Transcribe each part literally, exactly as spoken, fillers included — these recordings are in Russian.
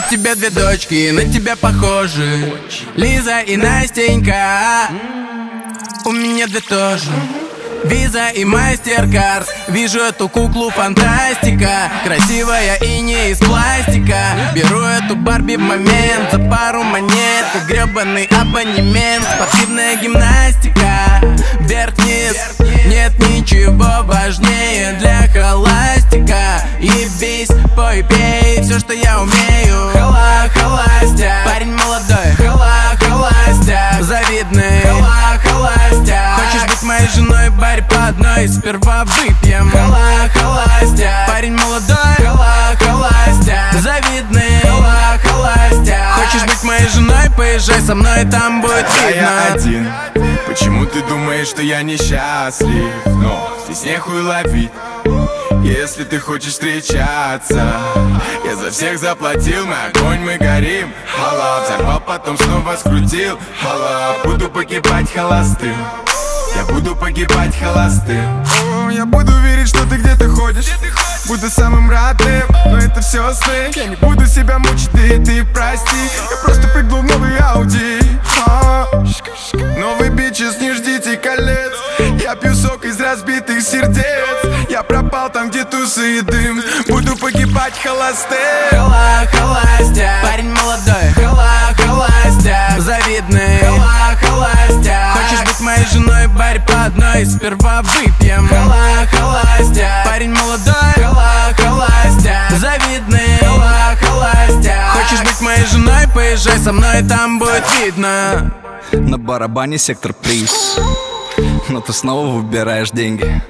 тебя две дочки, на тебя похожи, Лиза и Настенька. У меня две тоже, Виза и Мастеркард. Вижу эту куклу, фантастика, красивая и не из пластика. Беру эту Барби в момент, за пару монет, как гребаный абонемент. Спортивная гимнастика, вверх-вниз, нет ничего важнее для холастика. Ебись, пой, пей, все, что я умею. Хола, холастя, парень молодой. Хола, холастя, завидный. Хола, холастя, хочешь быть моей женой, барь по одной, сперва выпьем. Хола, холастя, парень молодой. Хола, холастя, завидный. Хола, холастя, хочешь быть моей женой, поезжай со мной, там будет видно. Я один, почему ты думаешь, что я несчастлив? Но здесь нехуй ловить, если ты хочешь встречаться. Я за всех заплатил, мы огонь, мы горим. Хола, взорвал, потом снова скрутил. Хола, буду погибать холостым. Я буду погибать холостым. О, я буду верить, что ты где-то ходишь. Буду самым родным, но это все сны. Я не буду себя мучить, ты, ты прости. Я просто прыгнул в новый Ауди. А, новый бичес, не ждите колец. Я пью сок из разбитых сердец. Я пропал там, где тусы и дым. Буду погибать холостым. Хола, холастя, парень молодой. Хола, холастя, завидный. Хола, холастя, хочешь быть моей женой, барь по одной, сперва выпьем. Хола, холастя, парень молодой. Хола, холастя, завидный. Хола, холастя, хочешь быть моей женой, поезжай со мной, там будет видно. На барабане сектор приз, но ты снова выбираешь деньги.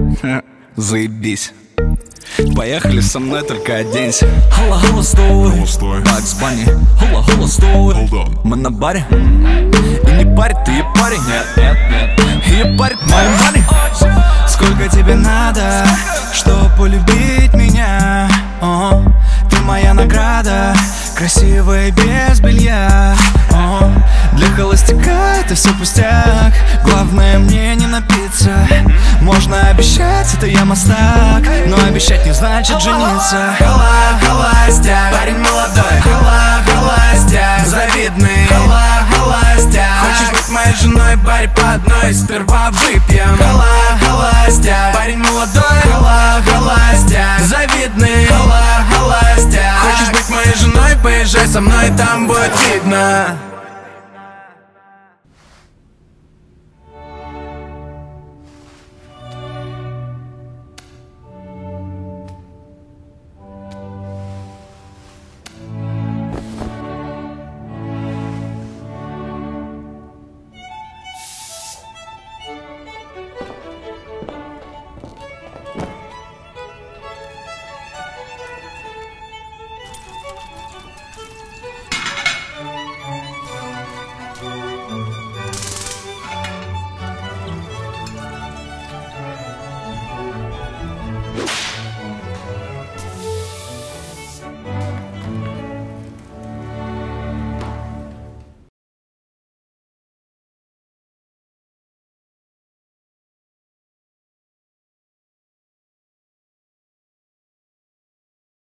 Заебись. Поехали со мной, только оденься. Хола, хола, стой, Бакс Банни. Хола, хола, стой. Мы на баре. И не парит, ты и парень. Нет, нет, нет. И парит мои мани. Сколько тебе надо, чтобы полюбить меня? О, ты моя награда, красивая без белья. О, для холостяка это все пустяк. Главное мне не напиться. Можно обещать, это я мастак, но обещать не значит жениться. Хола, холастя, парень молодой. Хола, холастя, завидный. Хола, холастя, хочешь быть моей женой, барь по одной, сперва выпьем. Хола, холастя, парень молодой. Хола, холастя, завидный. Хола, холастя, хочешь быть моей женой, поезжай со мной, там будет видно.